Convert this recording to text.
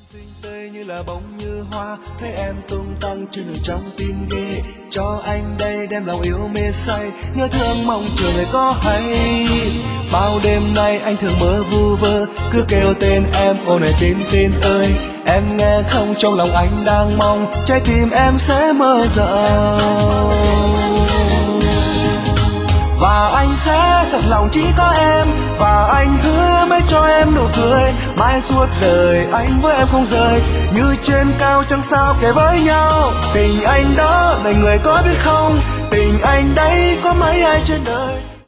xinh tươi như là bông như hoa, thấy em tung tăng trên đường trong tim ghê. Cho anh đây đem lòng yêu mê say, nhớ thương mong chờ người có hay. Bao đêm nay anh thường mơ vu vơ, cứ kêu tên em ô này tin tin ơi. Em nghe không, trong lòng anh đang mong trái tim em sẽ mơ rộng. Và anh sẽ thật lòng chỉ có em, và anh hứa mới cho em nụ cười. Mãi suốt đời anh với em không rời, như trên cao trăng sao kề với nhau. Tình anh đó này người có biết không, tình anh đấy có mấy ai trên đời.